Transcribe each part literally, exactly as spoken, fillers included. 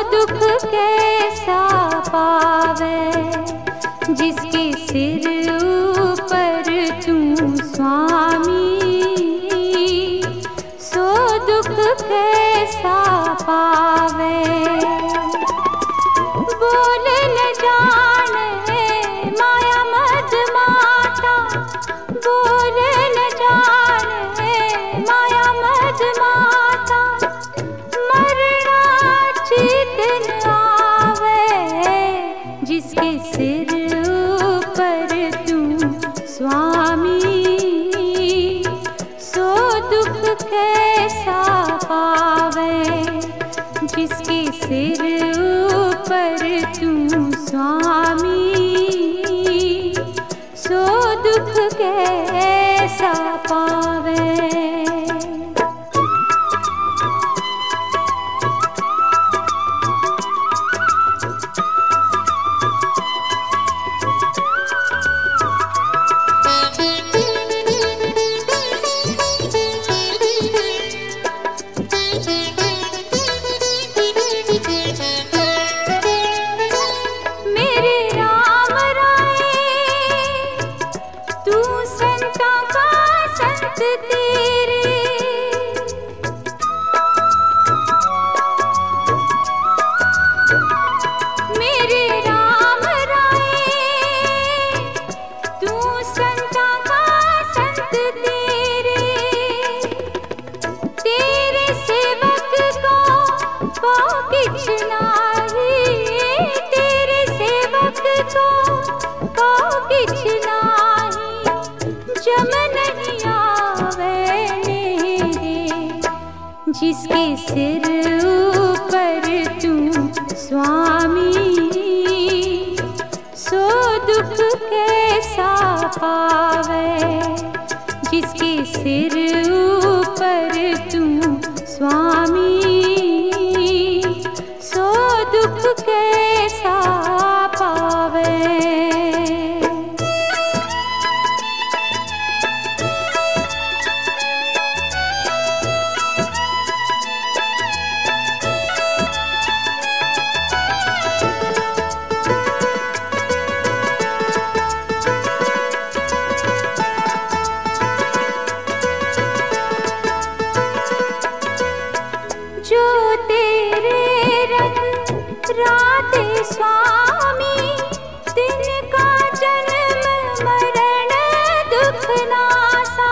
दुख कैसा पावे, जिसके सिर ऊपर तू स्वामी, सो दुख कैसा पावे। बोल न जाने माया मद माता, बोल न जाने माया मद माता, मरना चित न आवे, जिसके सिर ऊपर तू स्वामी, सो दुख कैसा पावे, जिसके सिर ऊपर तू स्वामी, सो दुख कैसा पावे। मेरे राम राय तू संता का संत तेरे, मेरे राम राय तू संता का संत तेरे, तेरे सेवक को पाओ किछ नाही, तेरे सेवक को पाओ किछ नाही, जम नहीं आवे मेरे, जिसके सिर ऊपर तू स्वामी, सो दुख कैसा पावे, जिसके सिर ऊपर तू स्वामी, सो दुख कैसा पावे। जो तेरे रंग राते स्वामी, तिनका जन्म मरण दुख नासा,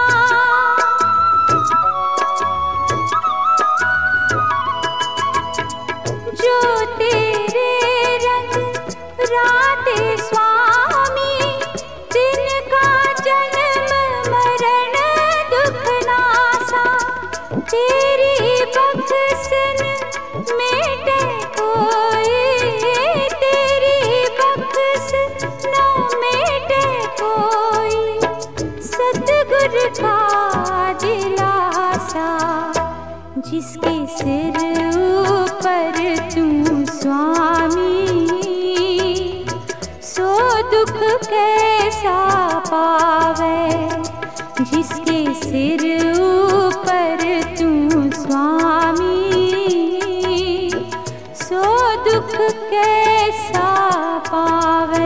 जो तेरे रंग राते स्वामी, तिनका जन्म मरण दुख नासा, तेरी बख्शन मेटे कोई, तेरी बख्शन न मेटे कोई, सतगुर का दिलासा, जिसके सिर ऊपर तू स्वामी, सो दुख कैसा पावे, जिसके सिर ऊपर तू स्वामी, सो दुख कैसा पावे।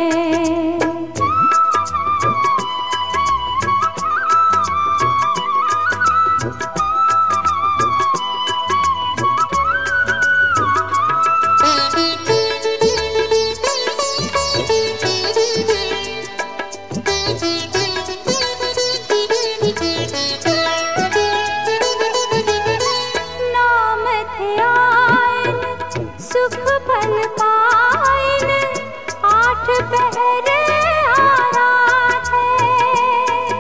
नाम थे आयन सुख फल पायन, आठ पहरे आराध है,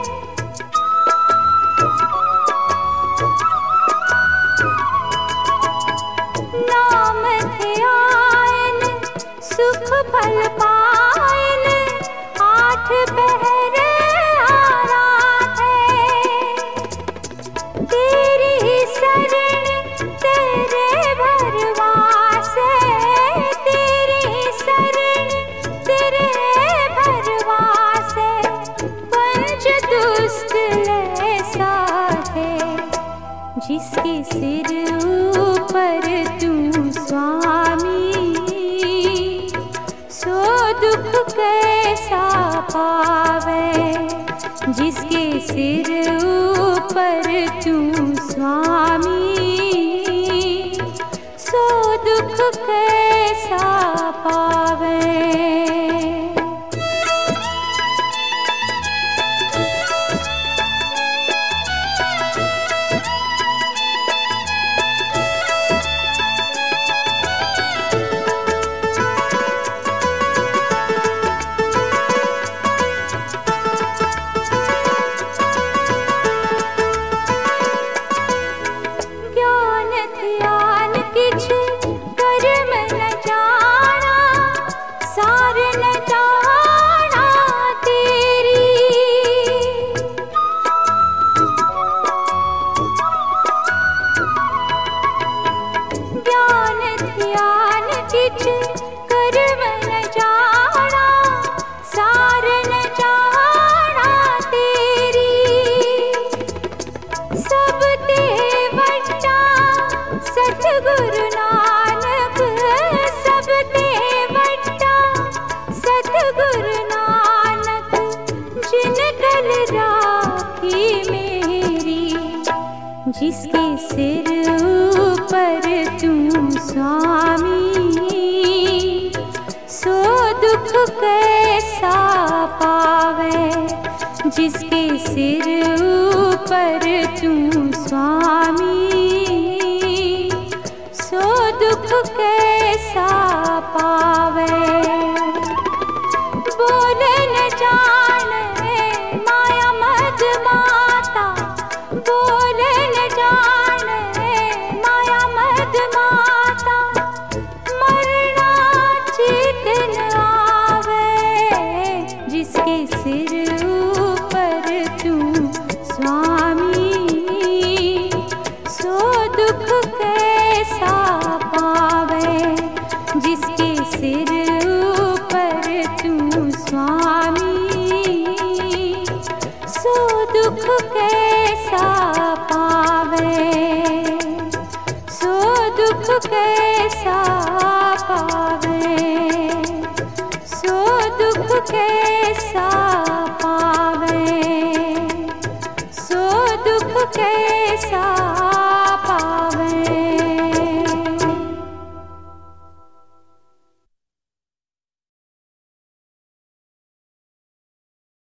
नाम थे आयन सुख फल पायन, आठ पहरे आराध है, तेरी शरण तेरे भरवास है, तेरी शरण तेरे भरवास है, पंच दुष्ट ले साथे, जिसके सिर ऊपर तू स्वामी, जिसके सिर ऊपर तू स्वामी, सो दुख कैसा पावे। गुरु नानक सब ते वड्डा, सतगुरु नानक जिन कल राखी मेरी, जिसके सिर ऊपर तू स्वामी, सो दुख कैसा पावे। जिसके सिर ऊपर तू स्वामी, सो दुख कैसा पावे। बोले न जाने माया मद माता, बोले न जाने माया मद माता, मरना चित न आवे। जिसके सिर ऊपर तू स्वामी, सो दुख कैसा पावे। जिसके सिर ऊपर तू स्वामी, सो दुख कैसा पावे, सो दुख कैसा पावे, सो दुख कैसा पावे, सो दुख कैसा